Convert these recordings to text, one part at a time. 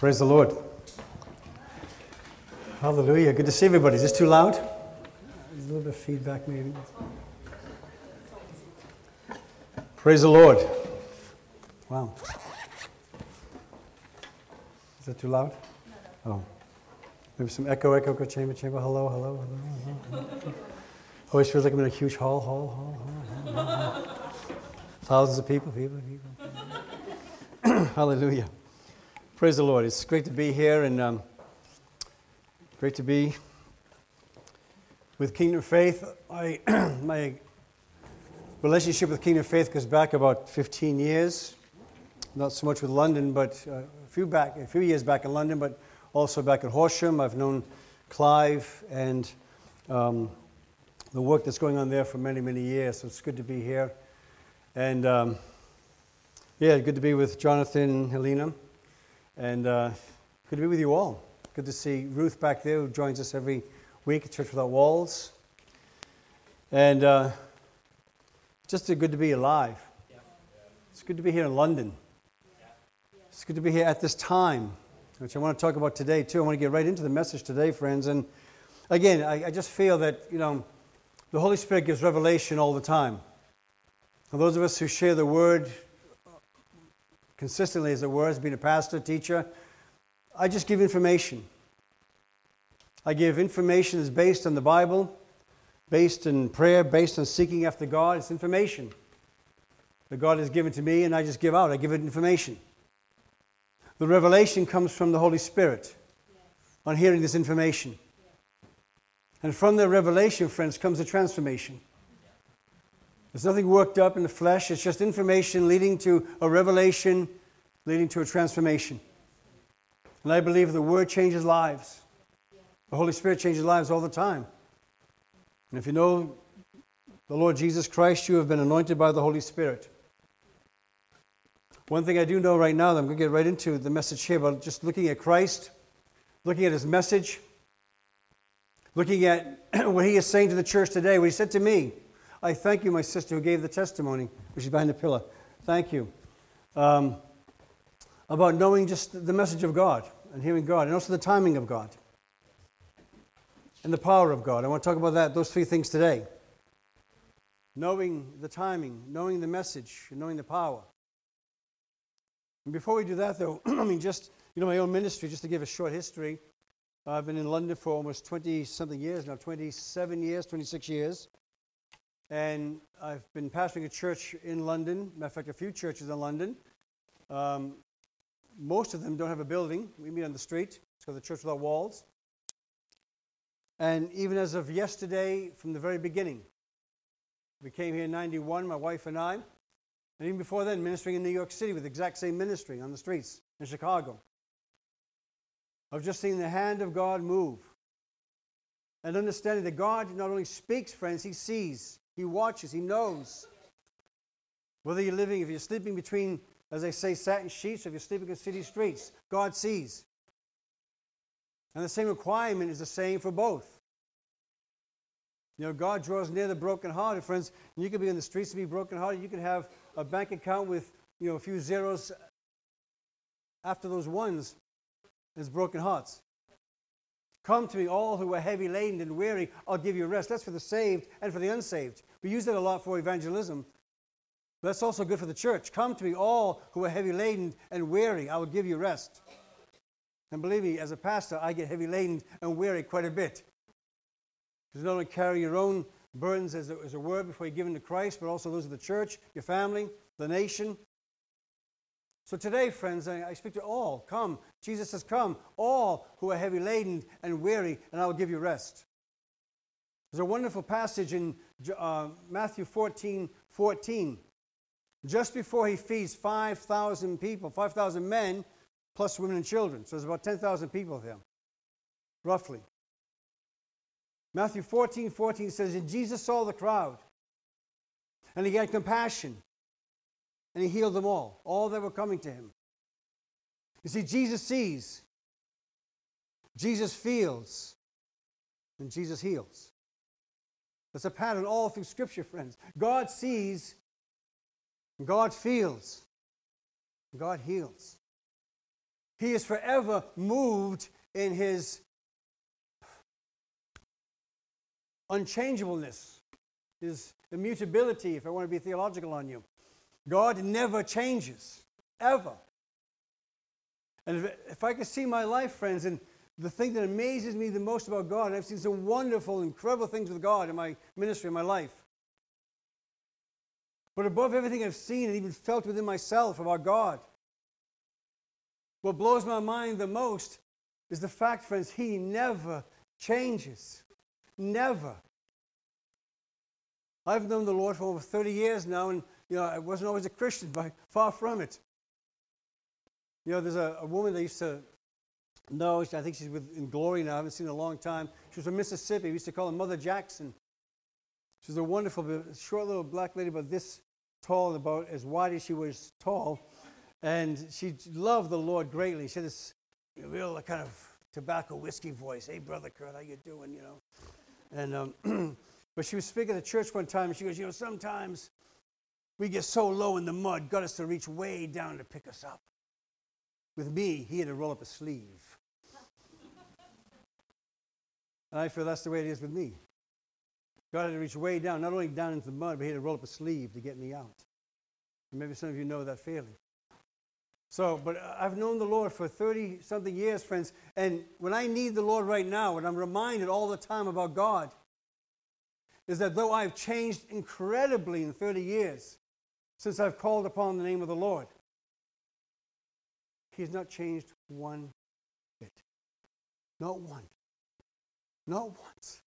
Praise the Lord. Hallelujah. Good to see everybody. Is this too loud? There's a little bit of feedback maybe. Praise the Lord. Wow. Is that too loud? Oh. Maybe some echo, chamber. Hello. Always feels like I'm in a huge hall. Thousands of people. Hallelujah. Praise the Lord. It's great to be here and great to be with Kingdom Faith. My relationship with Kingdom Faith goes back about 15 years. Not so much with London, but a few years back in London, but also back at Horsham. I've known Clive and the work that's going on there for many, many years. So it's good to be here. And good to be with Jonathan and Helena. And good to be with you all. Good to see Ruth back there, who joins us every week at Church Without Walls. And just good to be alive. It's good to be here in London. It's good to be here at this time, which I want to talk about today too. I want to get right into the message today, friends. And again, I just feel that, the Holy Spirit gives revelation all the time. For those of us who share the Word consistently, as it were, as being a pastor, teacher, I just give information. I give information that's based on the Bible, based in prayer, based on seeking after God. It's information that God has given to me, and I just give out. I give it information. The revelation comes from the Holy Spirit on hearing this information. And from the revelation, friends, comes the transformation. There's nothing worked up in the flesh. It's just information leading to a revelation, leading to a transformation. And I believe the Word changes lives. The Holy Spirit changes lives all the time. And if you know the Lord Jesus Christ, you have been anointed by the Holy Spirit. One thing I do know right now, that I'm going to get right into the message here, but just looking at Christ, looking at His message, looking at what He is saying to the church today, what He said to me. I thank you, my sister, who gave the testimony, which is behind the pillar. Thank you. About knowing just the message of God and hearing God, and also the timing of God and the power of God. I want to talk about those three things today. Knowing the timing, knowing the message, and knowing the power. And before we do that, though, my own ministry, just to give a short history. I've been in London for almost 20-something years now, 27 years, 26 years. And I've been pastoring a church in London. Matter of fact, a few churches in London. Most of them don't have a building. We meet on the street. It's called the Church Without Walls. And even as of yesterday, from the very beginning, we came here in 91, my wife and I. And even before then, ministering in New York City with the exact same ministry on the streets in Chicago. I've just seen the hand of God move. And understanding that God not only speaks, friends, He sees. He watches. He knows. Whether you're living, if you're sleeping between, as they say, satin sheets, or if you're sleeping in city streets, God sees. And the same requirement is the same for both. God draws near the brokenhearted, friends. You could be in the streets and be brokenhearted. You could have a bank account with, a few zeros after those ones. It's broken hearts. Come to me, all who are heavy laden and weary, I'll give you rest. That's for the saved and for the unsaved. We use that a lot for evangelism. But that's also good for the church. Come to me, all who are heavy laden and weary, I will give you rest. And believe me, as a pastor, I get heavy laden and weary quite a bit. Because not only carry your own burdens as a word before you give them to Christ, but also those of the church, your family, the nation. So today, friends, I speak to all. Come. Jesus says, come, all who are heavy laden and weary, and I will give you rest. There's a wonderful passage in Matthew 14:14. Just before He feeds 5,000 people, 5,000 men, plus women and children. So there's about 10,000 people there, roughly. Matthew 14:14 says, and Jesus saw the crowd, and He had compassion, and He healed them all that were coming to Him. You see, Jesus sees, Jesus feels, and Jesus heals. That's a pattern all through Scripture, friends. God sees, God feels, God heals. He is forever moved in his unchangeableness, his immutability, if I want to be theological on you. God never changes, ever. And if I could see my life, friends, and the thing that amazes me the most about God, and I've seen some wonderful, incredible things with God in my ministry, in my life. But above everything I've seen and even felt within myself about God, what blows my mind the most is the fact, friends, He never changes. Never. I've known the Lord for over 30 years now, and I wasn't always a Christian, but far from it. There's a woman that I used to know. I think she's in glory now. I haven't seen her in a long time. She was from Mississippi. We used to call her Mother Jackson. She was a wonderful, short little black lady, about this tall and about as wide as she was tall. And she loved the Lord greatly. She had this real kind of tobacco whiskey voice. Hey, Brother Kurt, how you doing, And but she was speaking at church one time, and she goes, sometimes we get so low in the mud, God has to reach way down to pick us up. With me, He had to roll up a sleeve. And I feel that's the way it is with me. God had to reach way down, not only down into the mud, but He had to roll up a sleeve to get me out. And maybe some of you know that feeling. But I've known the Lord for 30-something years, friends, and when I need the Lord right now, and I'm reminded all the time about God, is that though I've changed incredibly in 30 years since I've called upon the name of the Lord, He's not changed one bit. Not one. Not once.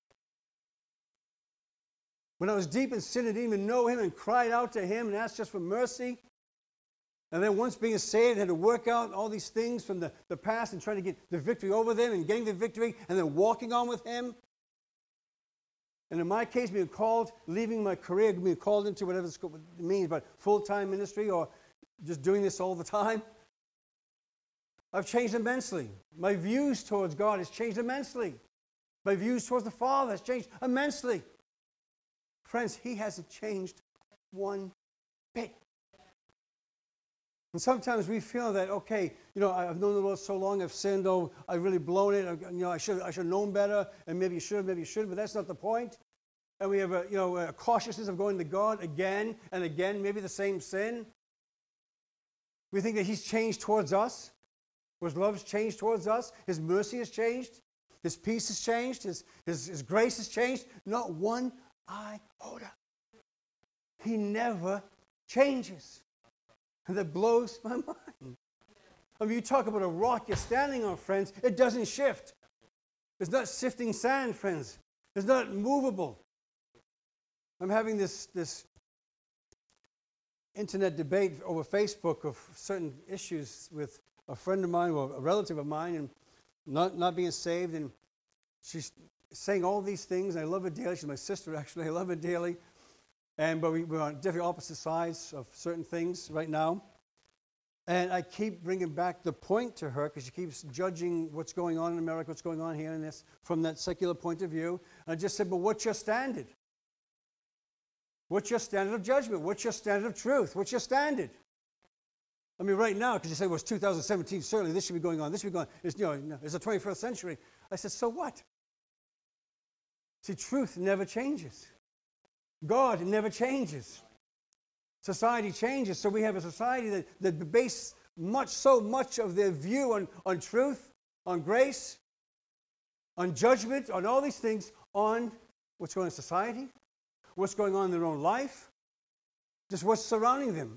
When I was deep in sin and didn't even know Him and cried out to Him and asked just for mercy, and then once being saved, had to work out all these things from the past and trying to get the victory over them and getting the victory and then walking on with Him. And in my case, being called, leaving my career, being called into whatever it means, but full-time ministry or just doing this all the time, I've changed immensely. My views towards God has changed immensely. My views towards the Father has changed immensely. Friends, He hasn't changed one bit. And sometimes we feel that, okay, I've known the Lord so long, I've sinned, I've really blown it, I should have known better, and maybe you should, but that's not the point. And we have a cautiousness of going to God again and again, maybe the same sin. We think that He's changed towards us, His love's changed towards us, His mercy has changed, His peace has changed, His grace has changed. Not one iota. He never changes. And that blows my mind. I mean, you talk about a rock you're standing on, friends, it doesn't shift. It's not sifting sand, friends. It's not movable. I'm having this internet debate over Facebook of certain issues with a friend of mine, or a relative of mine, and not being saved, and she's saying all these things, and I love her dearly. She's my sister, actually. I love her dearly. But we're on different opposite sides of certain things right now. And I keep bringing back the point to her because she keeps judging what's going on in America, what's going on here in this, from that secular point of view. And I just said, but what's your standard? What's your standard of judgment? What's your standard of truth? What's your standard? I mean, right now, because you say, well, it's 2017, certainly this should be going on, this should be going on. It's the 21st century. I said, so what? See, truth never changes. God never changes. Society changes, so we have a society that base so much of their view on truth, on grace, on judgment, on all these things, on what's going on in society, what's going on in their own life, just what's surrounding them.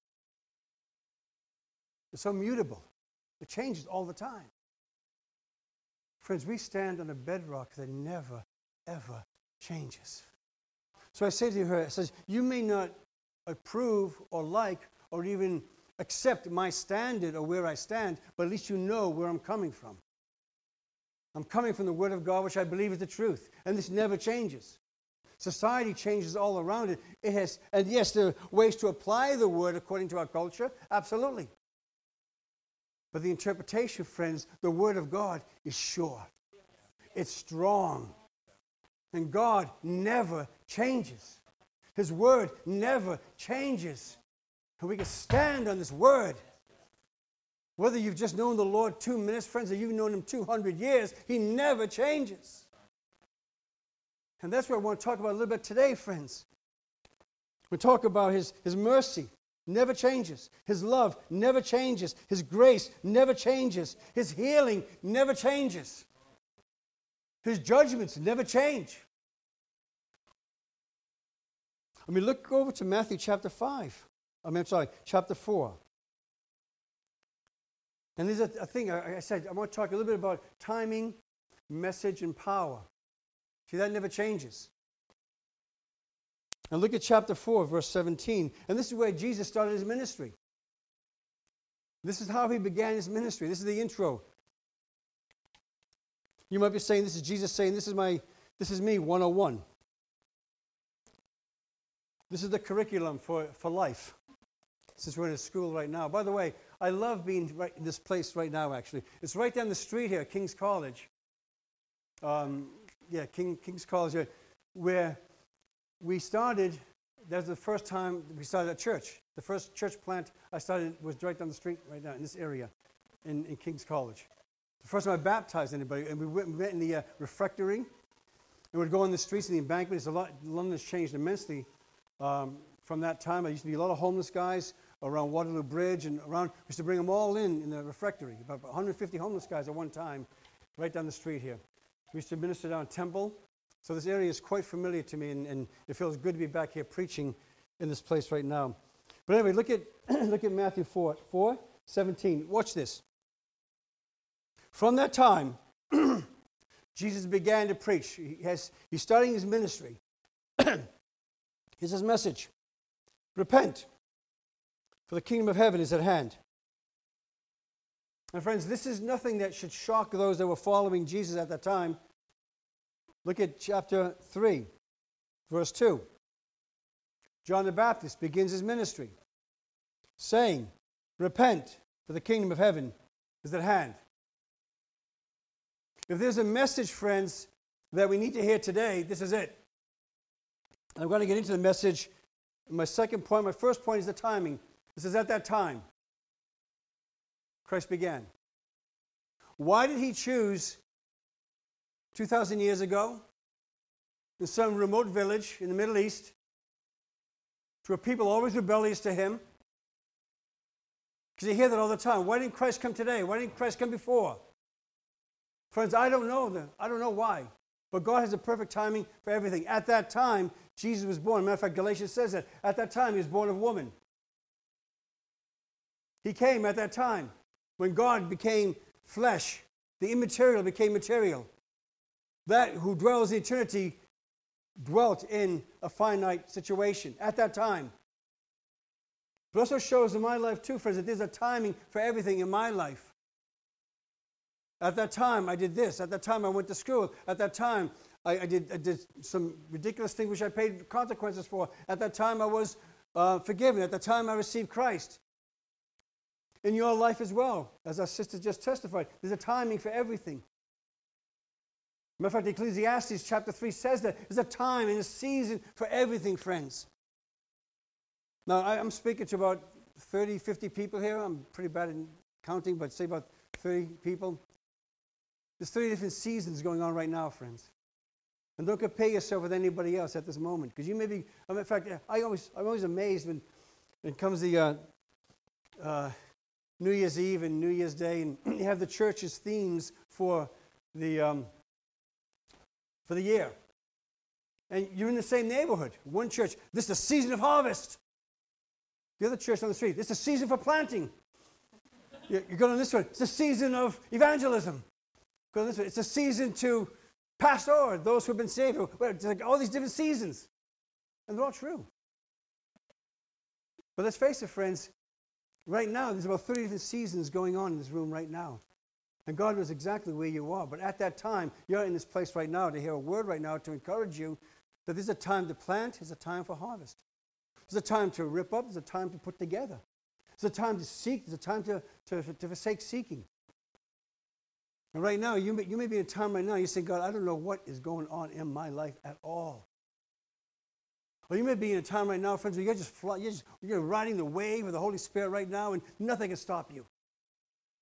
It's so mutable. It changes all the time. Friends, we stand on a bedrock that never, ever changes. So I say to her, I says, you may not approve or like or even accept my standard or where I stand, but at least you know where I'm coming from. I'm coming from the Word of God, which I believe is the truth, and this never changes. Society changes all around it. And yes, there are ways to apply the Word according to our culture, absolutely. But the interpretation, friends, the Word of God is sure. It's strong. And God never changes. His Word never changes. And we can stand on this Word. Whether you've just known the Lord 2 minutes, friends, or you've known Him 200 years, He never changes. And that's what I want to talk about a little bit today, friends. We talk about His mercy never changes. His love never changes. His grace never changes. His healing never changes. His judgments never change. I mean, look over to Matthew chapter 5. Chapter 4. And there's a thing I said, I want to talk a little bit about timing, message, and power. See, that never changes. And look at chapter 4, verse 17. And this is where Jesus started His ministry. This is how He began His ministry. This is the intro. You might be saying, this is Jesus saying, this is me, 101. This is the curriculum for life. Since we're in a school right now. By the way, I love being right in this place right now, actually. It's right down the street here, King's College. King's College, where we started. That's the first time we started a church. The first church plant I started was right down the street, right now in this area, in King's College. The first time I baptized anybody, and we met in the refectory, and we'd go on the streets in the embankment. London has changed immensely from that time. There used to be a lot of homeless guys around Waterloo Bridge and around. We used to bring them all in the refectory. About 150 homeless guys at one time, right down the street here. We used to minister down Temple. So this area is quite familiar to me, and it feels good to be back here preaching in this place right now. But anyway, look at Matthew 4:17. Watch this. From that time, Jesus began to preach. He's starting His ministry. Here's His message. Repent, for the kingdom of heaven is at hand. And friends, this is nothing that should shock those that were following Jesus at that time. Look at chapter 3, verse 2. John the Baptist begins his ministry, saying, repent, for the kingdom of heaven is at hand. If there's a message, friends, that we need to hear today, this is it. And I'm going to get into the message. My second point, my first point is the timing. This is at that time Christ began. Why did He choose 2,000 years ago in some remote village in the Middle East to a people always rebellious to Him? Because you hear that all the time. Why didn't Christ come today? Why didn't Christ come before? Friends, I don't know why. But God has a perfect timing for everything. At that time, Jesus was born. Matter of fact, Galatians says that. At that time, He was born of woman. He came at that time when God became flesh. The immaterial became material. That who dwells in eternity dwelt in a finite situation at that time. But also shows in my life too, friends, that there's a timing for everything in my life. At that time, I did this. At that time, I went to school. At that time, I did some ridiculous thing which I paid consequences for. At that time, I was forgiven. At that time, I received Christ. In your life as well, as our sister just testified, there's a timing for everything. Matter of fact, Ecclesiastes chapter 3 says that there's a time and a season for everything, friends. Now, I'm speaking to about 30, 50 people here. I'm pretty bad at counting, but say about 30 people. There's 30 different seasons going on right now, friends. And don't compare yourself with anybody else at this moment. Because you may be, in fact, I'm always amazed when it comes the New Year's Eve and New Year's Day, and you have the church's themes for the year. And you're in the same neighborhood. One church, this is the season of harvest. The other church on the street, this is the season for planting. You go on this one, it's the season of evangelism. Go on this one, it's a season to pastor those who have been saved. It's like all these different seasons. And they're all true. But let's face it, friends, right now, there's about 30 different seasons going on in this room right now. And God knows exactly where you are. But at that time, you're in this place right now to hear a word right now to encourage you that there's a time to plant, there's a time for harvest. There's a time to rip up, there's a time to put together. There's a time to seek, there's a time to forsake seeking. And right now, you may be in a time right now, you say, God, I don't know what is going on in my life at all. Or you may be in a time right now, friends, where you're riding the wave of the Holy Spirit right now, and nothing can stop you.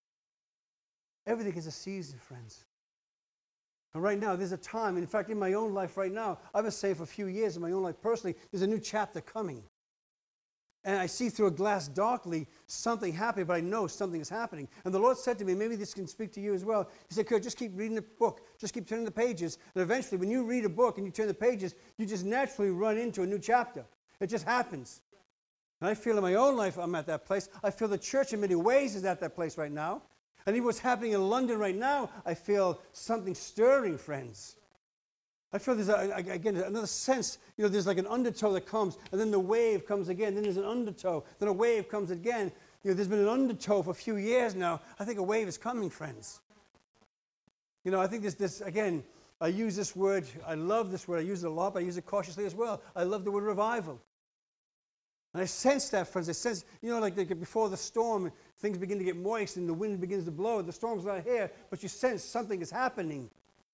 Everything is a season, friends. And right now, there's a time, in fact, in my own life right now, I've been saying for a few years in my own life personally, there's a new chapter coming. And I see through a glass darkly something happening, but I know something is happening. And the Lord said to me, maybe this can speak to you as well. He said, Kurt, just keep reading the book. Just keep turning the pages. And eventually, when you read a book and you turn the pages, you just naturally run into a new chapter. It just happens. And I feel in my own life I'm at that place. I feel the church in many ways is at that place right now. And even what's happening in London right now, I feel something stirring, friends. I feel there's, again, another sense, there's like an undertow that comes, and then the wave comes again, then there's an undertow, then a wave comes again. There's been an undertow for a few years now. I think a wave is coming, friends. I think this again, I use this word, I love this word, I use it a lot, but I use it cautiously as well. I love the word revival. And I sense that, friends. I sense, like before the storm, things begin to get moist and the wind begins to blow. The storm's not here, but you sense something is happening.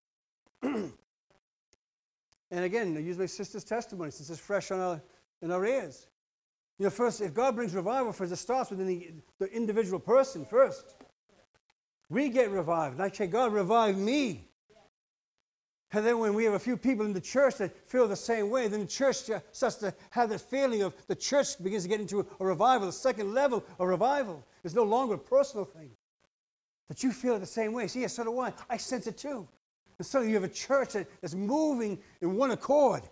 And again, I use my sister's testimony since it's fresh in our ears. First, if God brings revival, first, it starts within the individual person first. We get revived. And I say, God, revive me. And then when we have a few people in the church that feel the same way, then the church starts to have that feeling of the church begins to get into a revival, a second level of revival. It's no longer a personal thing. That you feel it the same way. See, yes, so do I. I sense it too. And so you have a church that's moving in one accord.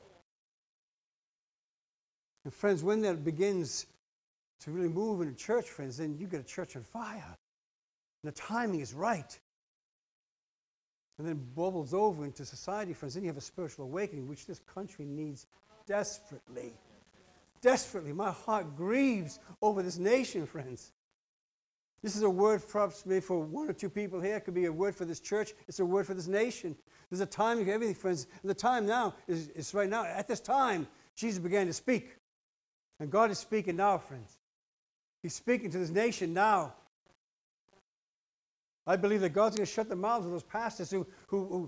And friends, when that begins to really move in a church, friends, then you get a church on fire. And the timing is right. And then it bubbles over into society, friends. Then you have a spiritual awakening, which this country needs desperately. Desperately. My heart grieves over this nation, friends. This is a word perhaps maybe for one or two people here. It could be a word for this church. It's a word for this nation. There's a timing for everything, friends. And the time now is right now. At this time, Jesus began to speak. And God is speaking now, friends. He's speaking to this nation now. I believe that God's going to shut the mouths of those pastors who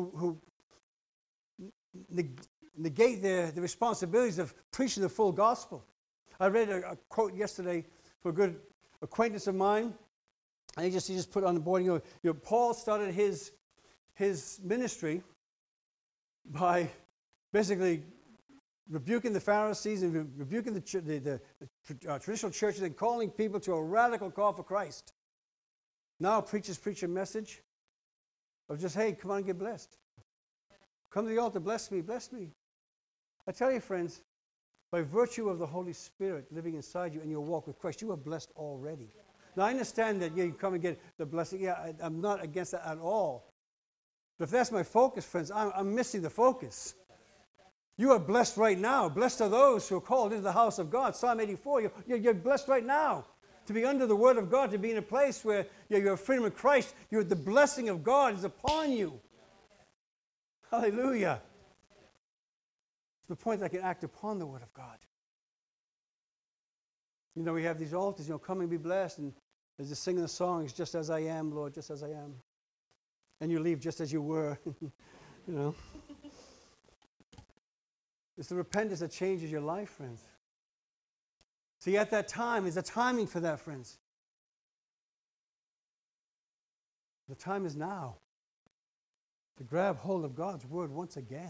negate the responsibilities of preaching the full gospel. I read a quote yesterday for a good acquaintance of mine, and he just put on the board, Paul started his ministry by basically rebuking the Pharisees and rebuking the traditional churches and calling people to a radical call for Christ. Now preachers preach a message of just, hey, come on and get blessed. Come to the altar, bless me, bless me. I tell you, friends, by virtue of the Holy Spirit living inside you and your walk with Christ, you are blessed already. Now, I understand that you come and get the blessing. Yeah, I'm not against that at all. But if that's my focus, friends, I'm missing the focus. You are blessed right now. Blessed are those who are called into the house of God. Psalm 84, you're blessed right now. To be under the Word of God, to be in a place where you're freedom of Christ, the blessing of God is upon you. Hallelujah. To the point that I can act upon the Word of God. We have these altars, come and be blessed. And as they sing the songs, just as I am, Lord, just as I am. And you leave just as you were. It's the repentance that changes your life, friends. See, at that time, there's a timing for that, friends. The time is now to grab hold of God's Word once again.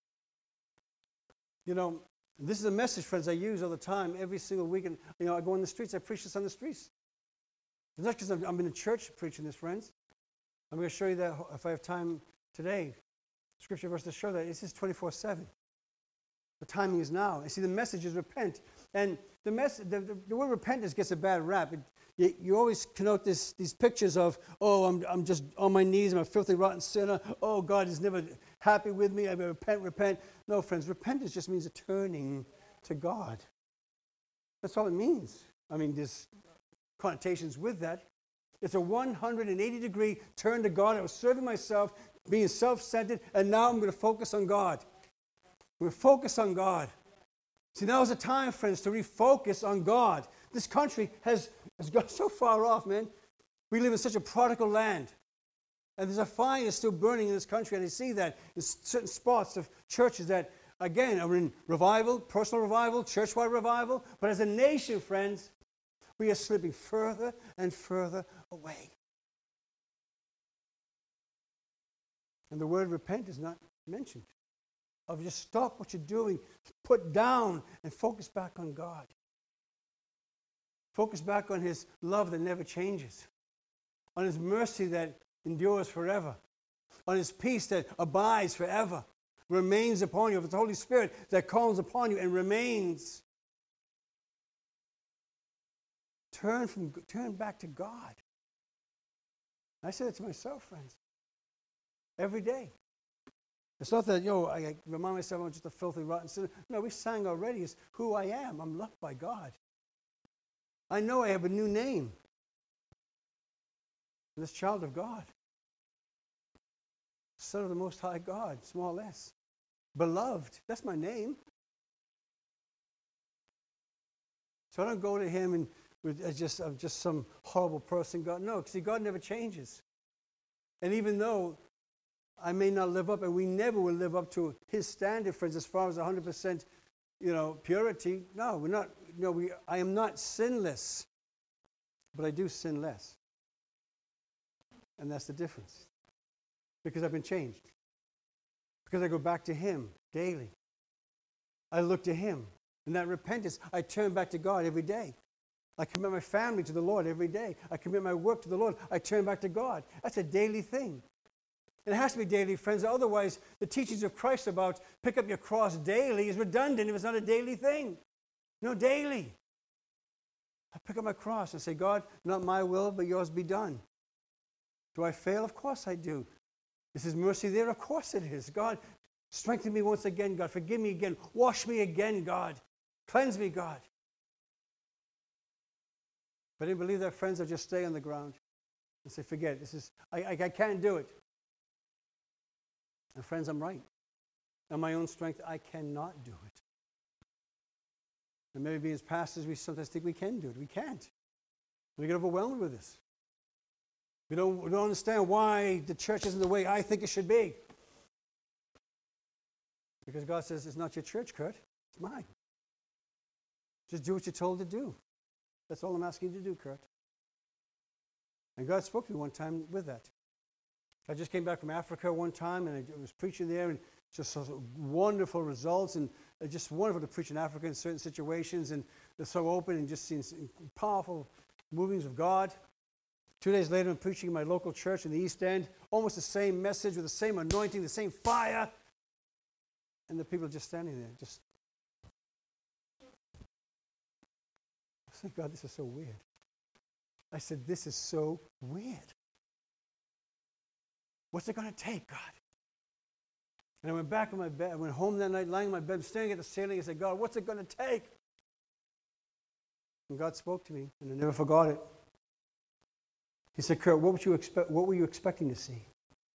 This is a message, friends, I use all the time, every single week. And, I go on the streets, I preach this on the streets. It's not because I'm in a church preaching this, friends. I'm going to show you that if I have time today. Scripture verse to show that. This is 24/7. The timing is now. And see, the message is repent. And the word repentance gets a bad rap. You always connote these pictures of, I'm just on my knees, I'm a filthy, rotten sinner. Oh, God is never happy with me. I repent. No, friends, repentance just means a turning to God. That's all it means. I mean, there's connotations with that. It's a 180-degree turn to God. I was serving myself, being self-centered, and now I'm going to focus on God. We're focused on God. See, now is the time, friends, to refocus on God. This country has gone so far off, man. We live in such a prodigal land. And there's a fire that's still burning in this country, and I see that in certain spots of churches that, again, are in revival, personal revival, church-wide revival. But as a nation, friends, we are slipping further and further away. And the word repent is not mentioned. Of just stop what you're doing, put down, and focus back on God. Focus back on His love that never changes, on His mercy that endures forever, on His peace that abides forever, remains upon you, of the Holy Spirit that comes upon you and remains. Turn back to God. I say that to myself, friends, every day. It's not that, I remind myself I'm just a filthy, rotten sinner. No, we sang already. It's who I am. I'm loved by God. I know I have a new name. This child of God. Son of the Most High God, small s. Beloved. That's my name. So I don't go to Him and I'm just some horrible person. God, no, because God never changes. And even though I may not live up, and we never will live up to His standard, friends, as far as 100%, purity. No, we're not. I am not sinless, but I do sin less, and that's the difference. Because I've been changed. Because I go back to Him daily. I look to Him, and that repentance, I turn back to God every day. I commit my family to the Lord every day. I commit my work to the Lord. I turn back to God. That's a daily thing. It has to be daily, friends. Otherwise, the teachings of Christ about pick up your cross daily is redundant if it's not a daily thing. No, daily. I pick up my cross and say, God, not my will, but yours be done. Do I fail? Of course I do. Is His mercy there? Of course it is. God, strengthen me once again, God. Forgive me again. Wash me again, God. Cleanse me, God. If I didn't believe that, friends, I'd just stay on the ground and say, forget it. I can't do it. And friends, I'm right. On my own strength, I cannot do it. And maybe as pastors, we sometimes think we can do it. We can't. We get overwhelmed with this. We don't understand why the church isn't the way I think it should be. Because God says, it's not your church, Kurt. It's mine. Just do what you're told to do. That's all I'm asking you to do, Kurt. And God spoke to me one time with that. I just came back from Africa one time, and I was preaching there, and just so wonderful results, and just wonderful to preach in Africa in certain situations, and they're so open and just seeing powerful movings of God. 2 days later, I'm preaching in my local church in the East End, almost the same message with the same anointing, the same fire, and the people are just standing there, just. I said, God, this is so weird. I said, this is so weird. What's it going to take, God? And I went back in my bed. I went home that night, lying in my bed, staring at the ceiling. I said, God, what's it going to take? And God spoke to me, and I never forgot it. He said, Kurt, what were you expecting to see?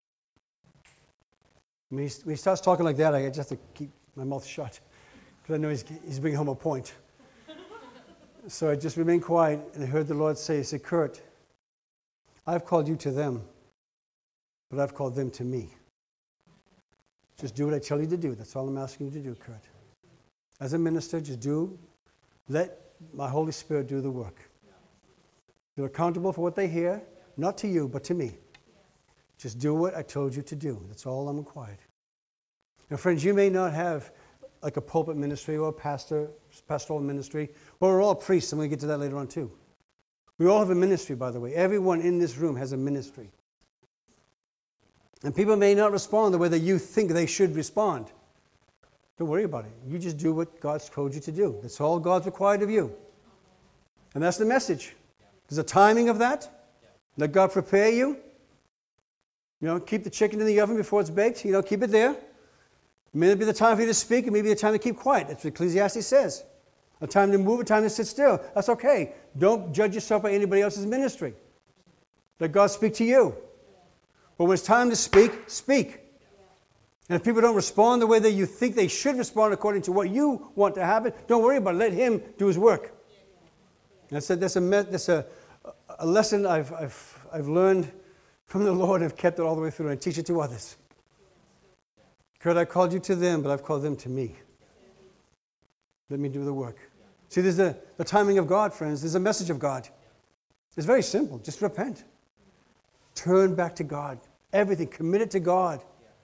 When he starts talking like that, I just have to keep my mouth shut, because I know he's bringing home a point. So I just remained quiet, and I heard the Lord say, he said, Kurt, I've called you to them, but I've called them to me. Just do what I tell you to do. That's all I'm asking you to do, Kurt. As a minister, just let my Holy Spirit do the work. You're accountable for what they hear, not to you, but to me. Just do what I told you to do. That's all I'm required. Now, friends, you may not have like a pulpit ministry or a pastoral ministry. Well, we're all priests, and we'll get to that later on too. We all have a ministry, by the way. Everyone in this room has a ministry. And people may not respond the way that you think they should respond. Don't worry about it. You just do what God's told you to do. That's all God's required of you. And that's the message. There's a timing of that. Let God prepare you. Keep the chicken in the oven before it's baked. Keep it there. It may not be the time for you to speak. It may be the time to keep quiet. That's what Ecclesiastes says. A time to move, a time to sit still. That's okay. Don't judge yourself by anybody else's ministry. Let God speak to you. But when it's time to speak, speak. And if people don't respond the way that you think they should respond according to what you want to happen, don't worry about it. Let Him do His work. And that's a lesson I've learned from the Lord and I've kept it all the way through, and I teach it to others. Kurt, I called you to them, but I've called them to me. Let me do the work. See, there's the timing of God, friends. There's a message of God. It's very simple. Just repent. Turn back to God. Everything. Commit it to God.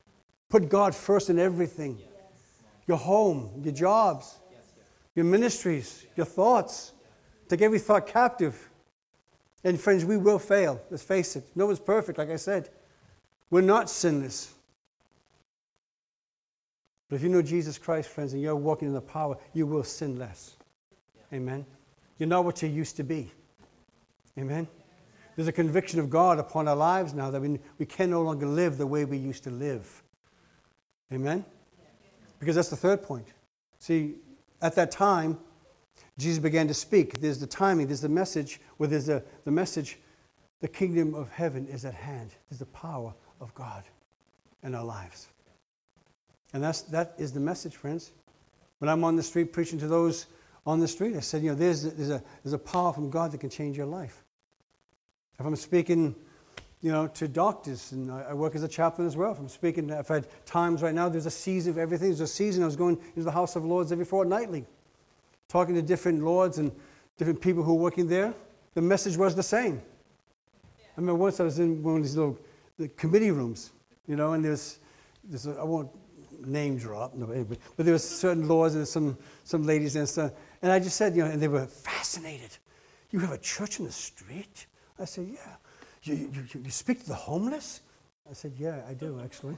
Put God first in everything. Your home, your jobs, your ministries, your thoughts. Take every thought captive. And friends, we will fail. Let's face it. No one's perfect, like I said. We're not sinless. But if you know Jesus Christ, friends, and you're walking in the power, you will sin less. Amen. You're not what you used to be. Amen. There's a conviction of God upon our lives now that we can no longer live the way we used to live. Amen. Because that's the third point. See, at that time, Jesus began to speak. There's the timing, there's the message, where there's the message, the kingdom of heaven is at hand. There's the power of God in our lives. And that is the message, friends. When I'm on the street preaching to those on the street, I said, there's a power from God that can change your life. If I'm speaking, to doctors, and I work as a chaplain as well. If I'm speaking, I've had times right now, there's a season of everything. There's a season I was going into the House of Lords every fortnightly, talking to different lords and different people who were working there. The message was the same. I remember once I was in one of these little committee rooms, and there's I won't name drop, but there were certain lords and some ladies and stuff. And I just said, and they were fascinated. You have a church in the street? I said, yeah. You speak to the homeless? I said, yeah, I do, actually.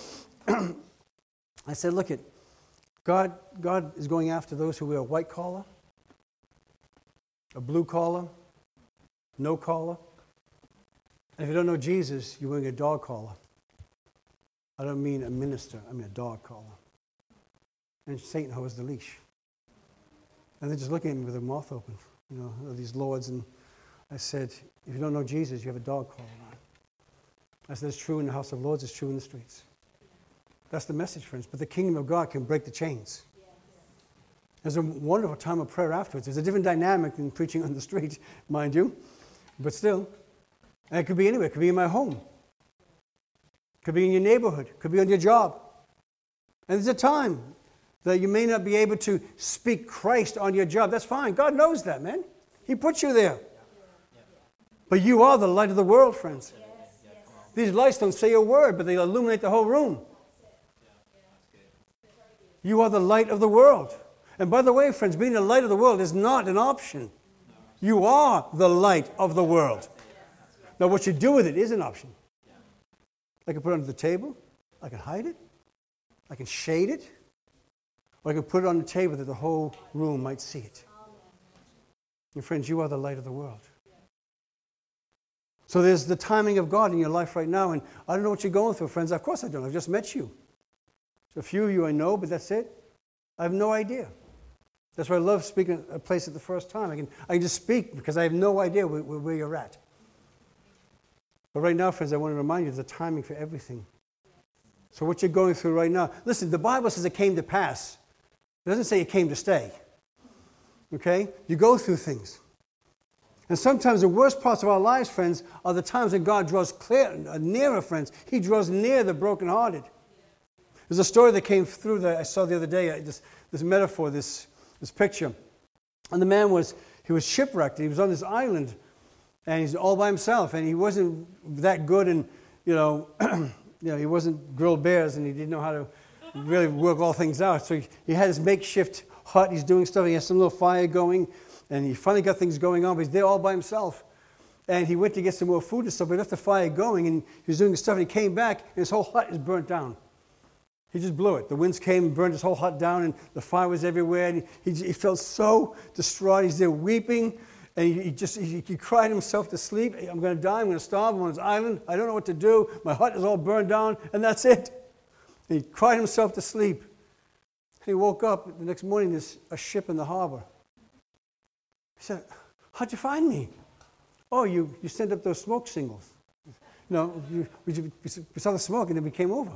I said, look, God is going after those who wear a white collar, a blue collar, no collar. And if you don't know Jesus, you're wearing a dog collar. I don't mean a minister, I mean a dog collar. And Satan holds the leash. And they're just looking at me with their mouth open, these lords. And I said, if you don't know Jesus, you have a dog collar on. I said, it's true in the House of Lords, it's true in the streets. That's the message, friends. But the kingdom of God can break the chains. There's a wonderful time of prayer afterwards. There's a different dynamic than preaching on the street, mind you. But still, and it could be anywhere. It could be in my home. It could be in your neighborhood. It could be on your job. And there's a time that you may not be able to speak Christ on your job. That's fine. God knows that, man. He put you there. But you are the light of the world, friends. These lights don't say a word, but they illuminate the whole room. You are the light of the world. And by the way, friends, being the light of the world is not an option. You are the light of the world. Now, what you do with it is an option. I can put it under the table. I can hide it. I can shade it. Or I can put it on the table that the whole room might see it. And friends, you are the light of the world. So there's the timing of God in your life right now. And I don't know what you're going through, friends. Of course I don't. I've just met you. So a few of you I know, but that's it. I have no idea. That's why I love speaking at a place at the first time. I can just speak because I have no idea where you're at. But right now, friends, I want to remind you there's a timing for everything. So what you're going through right now, listen, the Bible says it came to pass. It doesn't say it came to stay. Okay? You go through things. And sometimes the worst parts of our lives, friends, are the times when God draws nearer, friends. He draws near the brokenhearted. There's a story that came through that I saw the other day, this metaphor, this picture. And the man was shipwrecked. He was on this island, and he's all by himself, and he wasn't that good, and he wasn't grilled bears, and he didn't know how to really work all things out. So he had his makeshift hut. He's doing stuff. He has some little fire going, and he finally got things going on, but he's there all by himself. And he went to get some more food and stuff, but he left the fire going, and he was doing the stuff, and he came back, and his whole hut is burnt down. He just blew it. The winds came and burned his whole hut down, and the fire was everywhere, and he felt so distraught. He's there weeping, and he cried himself to sleep. I'm going to die. I'm going to starve. I'm on this island. I don't know what to do. My hut is all burned down, and that's it. And he cried himself to sleep. And he woke up the next morning. There's a ship in the harbor. He said, "How'd you find me?" "Oh, you sent up those smoke signals. We saw the smoke, and then we came over."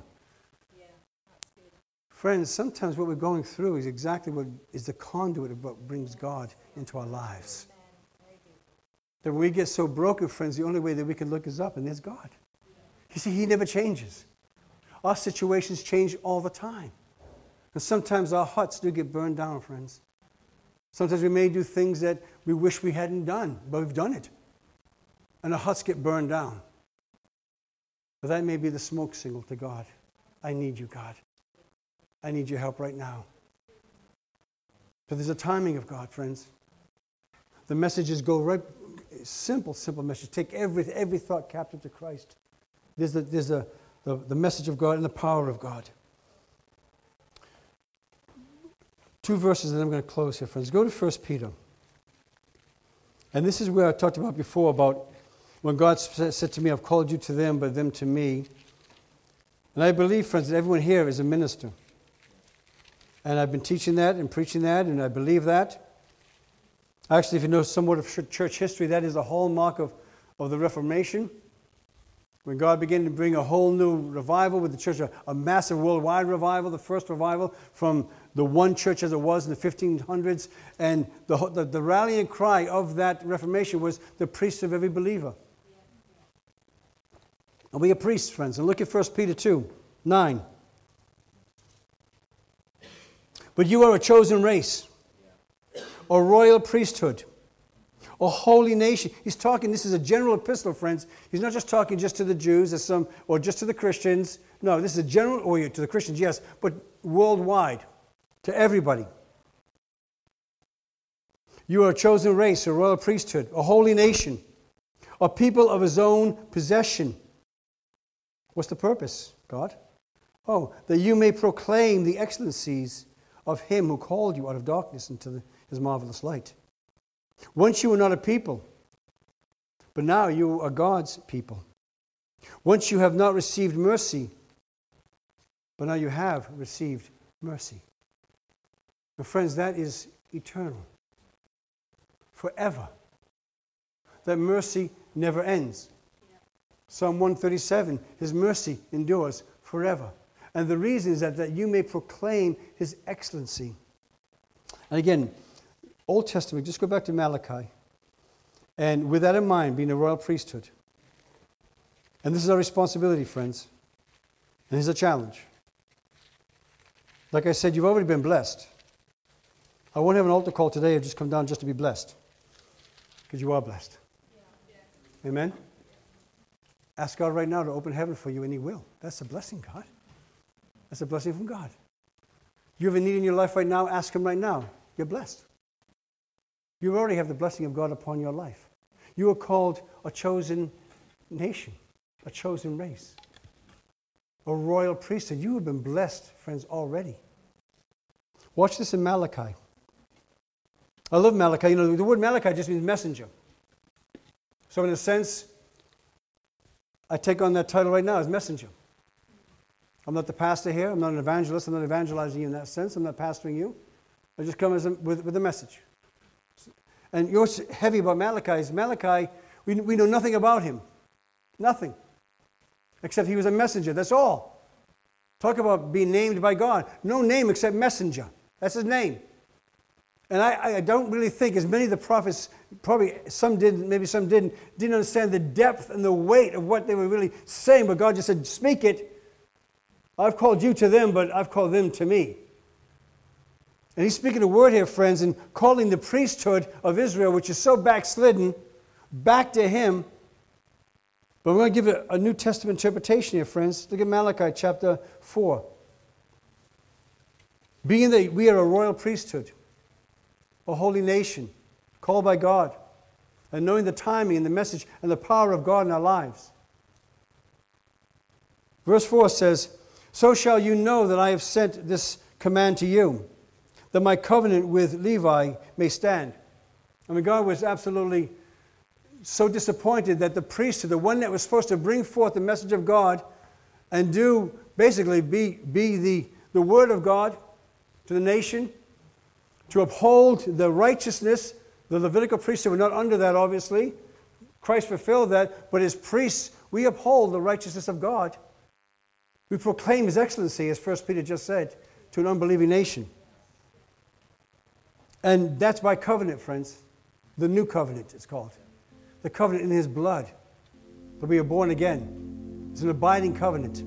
Friends, sometimes what we're going through is exactly what is the conduit of what brings God into our lives. That when we get so broken, friends, the only way that we can look is up, and there's God. You see, He never changes. Our situations change all the time. And sometimes our huts do get burned down, friends. Sometimes we may do things that we wish we hadn't done, but we've done it. And our huts get burned down. But that may be the smoke signal to God. I need you, God. I need your help right now. But there's a timing of God, friends. The messages go right, simple message. Take every thought captive to Christ. There's the message of God and the power of God. 2 verses, and I'm going to close here, friends. Go to 1 Peter. And this is where I talked about before, about when God said to me, I've called you to them, but them to me. And I believe, friends, that everyone here is a minister. And I've been teaching that and preaching that, and I believe that. Actually, if you know somewhat of church history, that is the hallmark of the Reformation. When God began to bring a whole new revival with the church, a massive worldwide revival, the first revival from the one church as it was in the 1500s. And the rallying cry of that Reformation was the priest of every believer. And we are priests, friends. And look at 1 Peter 2:9. But you are a chosen race, a royal priesthood, a holy nation. He's talking, this is a general epistle, friends. He's not just talking just to the Jews or just to the Christians. No, this is a general, or to the Christians, yes, but worldwide, to everybody. You are a chosen race, a royal priesthood, a holy nation, a people of his own possession. What's the purpose, God? Oh, that you may proclaim the excellencies of him who called you out of darkness into his marvelous light. Once you were not a people, but now you are God's people. Once you have not received mercy, but now you have received mercy. And friends, that is eternal. Forever. That mercy never ends. Psalm 137, his mercy endures forever. And the reason is that you may proclaim his excellency. And again, Old Testament, just go back to Malachi. And with that in mind, being a royal priesthood. And this is our responsibility, friends. And here's a challenge. Like I said, you've already been blessed. I won't have an altar call today. I've just come down just to be blessed. Because you are blessed. Yeah. Amen? Ask God right now to open heaven for you, and he will. That's a blessing, God. That's a blessing from God. You have a need in your life right now, ask him right now. You're blessed. You already have the blessing of God upon your life. You are called a chosen nation, a chosen race, a royal priesthood. You have been blessed, friends, already. Watch this in Malachi. I love Malachi. You know, the word Malachi just means messenger. So in a sense, I take on that title right now as messenger. I'm not the pastor here. I'm not an evangelist. I'm not evangelizing you in that sense. I'm not pastoring you. I just come with a message. And what's heavy about Malachi is Malachi, we know nothing about him. Nothing. Except he was a messenger. That's all. Talk about being named by God. No name except messenger. That's his name. And I don't really think, as many of the prophets, probably some didn't, maybe some didn't understand the depth and the weight of what they were really saying. But God just said, speak it. I've called you to them, but I've called them to me. And he's speaking a word here, friends, and calling the priesthood of Israel, which is so backslidden, back to him. But we're going to give it a New Testament interpretation here, friends. Look at Malachi chapter 4. Being that we are a royal priesthood, a holy nation, called by God, and knowing the timing and the message and the power of God in our lives. Verse 4 says, so shall you know that I have sent this command to you, that my covenant with Levi may stand. I mean, God was absolutely so disappointed that the priesthood, the one that was supposed to bring forth the message of God and basically be the word of God to the nation, to uphold the righteousness. The Levitical priesthood were not under that, obviously. Christ fulfilled that, but as priests, we uphold the righteousness of God. We proclaim his excellency, as 1 Peter just said, to an unbelieving nation. And that's by covenant, friends. The new covenant, it's called. The covenant in his blood. That we are born again. It's an abiding covenant.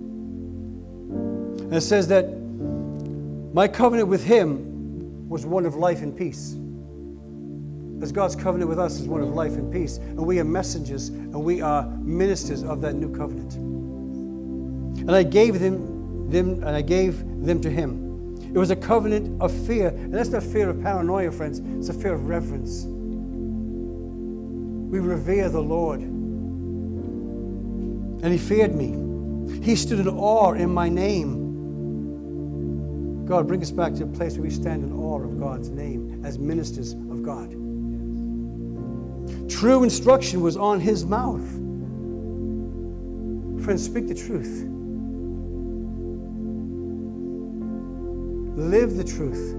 And it says that my covenant with him was one of life and peace. As God's covenant with us is one of life and peace. And we are messengers and we are ministers of that new covenant. And I gave him them, and I gave them to him. It was a covenant of fear, and that's not fear of paranoia, friends. It's a fear of reverence. We revere the Lord. And he feared me. He stood in awe in my name. God, bring us back to a place where we stand in awe of God's name as ministers of God. True instruction was on his mouth. Friends, speak the truth. Live the truth.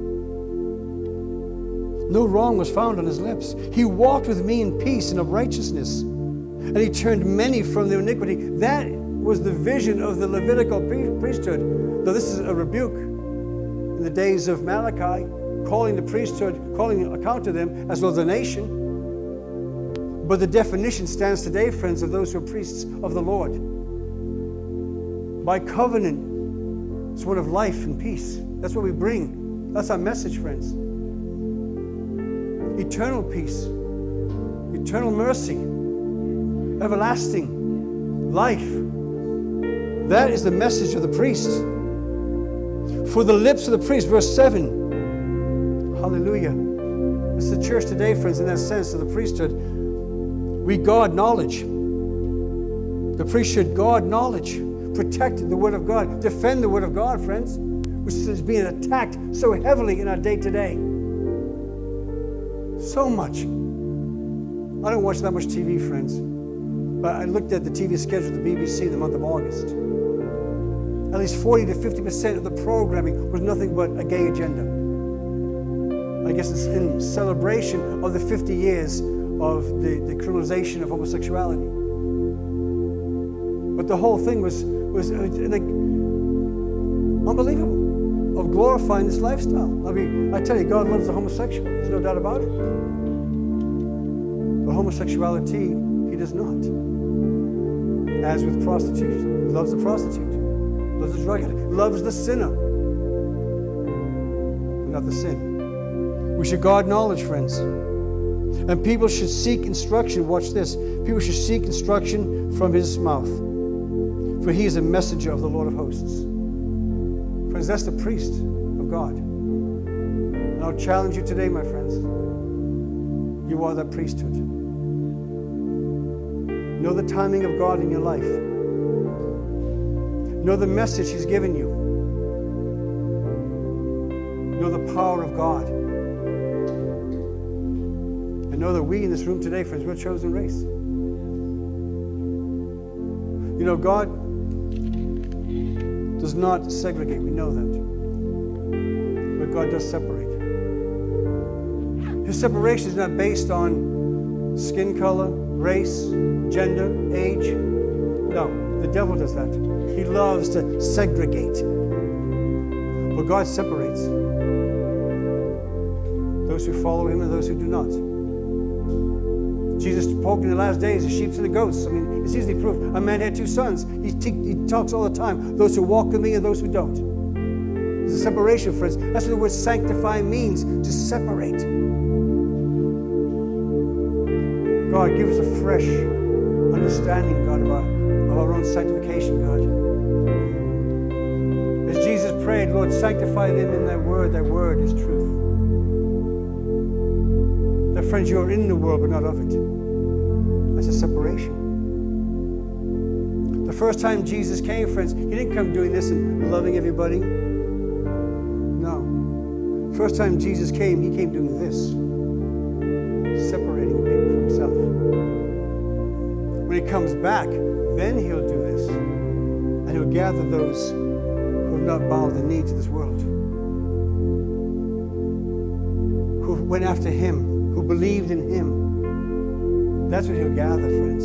No wrong was found on his lips. He walked with me in peace and of righteousness, and he turned many from their iniquity. That was the vision of the Levitical priesthood. Though this is a rebuke in the days of Malachi, calling the priesthood, calling account to them as well as the nation. But the definition stands today, friends, of those who are priests of the Lord. By covenant, it's one of life and peace. That's what we bring. That's our message, friends. Eternal peace, eternal mercy, everlasting life. That is the message of the priest. For the lips of the priest, verse 7. Hallelujah. It's the church today, friends, in that sense of the priesthood. We guard knowledge. The priest should guard knowledge, protect the Word of God, defend the Word of God, friends, which is being attacked so heavily in our day today. So much. I don't watch that much TV, friends, but I looked at the TV schedule of the BBC in the month of August. At least 40 to 50% of the programming was nothing but a gay agenda. I guess it's in celebration of the 50 years of the criminalization of homosexuality. But the whole thing was like unbelievable, of glorifying this lifestyle. I mean, I tell you, God loves the homosexual. There's no doubt about it. But homosexuality, he does not. As with prostitution, he loves the prostitute, loves the drug addict, loves the sinner, but not the sin. We should guard knowledge, friends. And people should seek instruction. Watch this. People should seek instruction from his mouth. For he is a messenger of the Lord of hosts. Friends, that's the priest of God. And I'll challenge you today, my friends. You are that priesthood. Know the timing of God in your life. Know the message he's given you. Know the power of God. And know that we in this room today, friends, we're a chosen race. You know, God does not segregate. We know that. But God does separate. His separation is not based on skin color, race, gender, age. No, the devil does that. He loves to segregate. But God separates those who follow him and those who do not. Jesus spoke in the last days, the sheep and the goats. I mean, it's easily proved. A man had two sons. He talks all the time. Those who walk with me and those who don't. There's a separation, friends. That's what the word sanctify means, to separate. God, give us a fresh understanding, God, of our own sanctification, God. As Jesus prayed, Lord, sanctify them in thy word. Thy word is truth. That, friends, you are in the world, but not of it. That's a separation. The first time Jesus came, friends, he didn't come doing this and loving everybody. No. First time Jesus came, he came doing this. Separating the people from himself. When he comes back, then he'll do this. And he'll gather those who have not bowed the knee to this world. Who went after him. Who believed in him. That's what he'll gather, friends.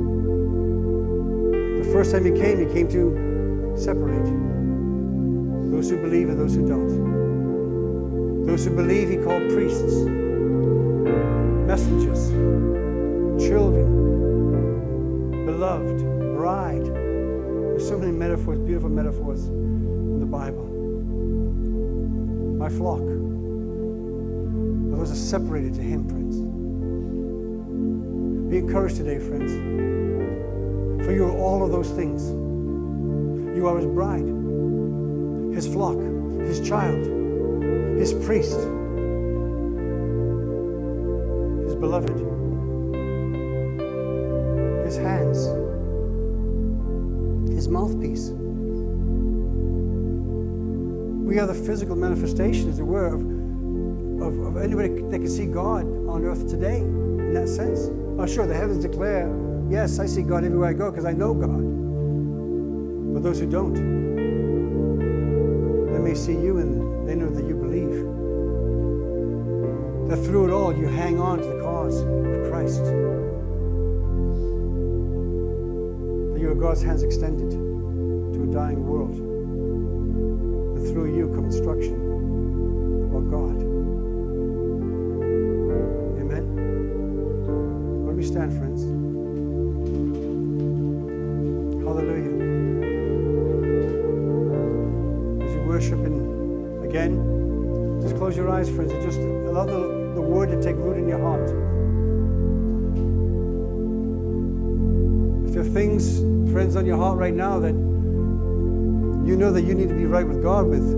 The first time he came to separate those who believe and those who don't. Those who believe he called priests, messengers, children, beloved, bride. There's so many metaphors, beautiful metaphors in the Bible. My flock. Those are separated to him, friends. Be encouraged today, friends. For you are all of those things. You are his bride. his flock, his child, his priest, his beloved, his hands, his mouthpiece. We are the physical manifestation, as it were, of anybody that can see God on earth today, in that sense. Oh, sure, the heavens declare, yes, I see God everywhere I go because I know God. But those who don't, they may see you and they know that you believe. That through it all, you hang on to the cause of Christ. That you are God's hands extended to a dying world. And through you come instruction about God. Amen? Why don't we stand, friends? Hallelujah. As you worship and again, just close your eyes, friends, and just allow the word to take root in your heart. If there are things, friends, on your heart right now that you know that you need to be right with God with,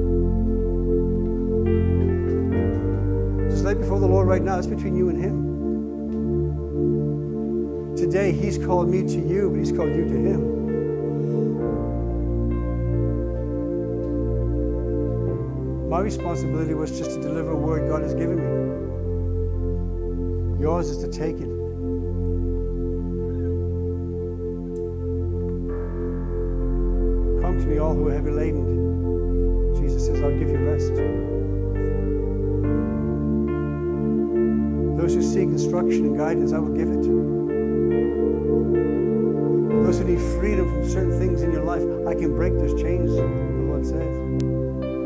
just lay before the Lord right now. It's between you and Him. Today, He's called me to you, but He's called you to Him. My responsibility was just to deliver a word God has given me. Yours is to take it. Come to me, all who are heavy laden. Jesus says, I'll give you rest. Those who seek instruction and guidance, I will give it. Those who need freedom from certain things in your life, I can break those chains, the Lord says.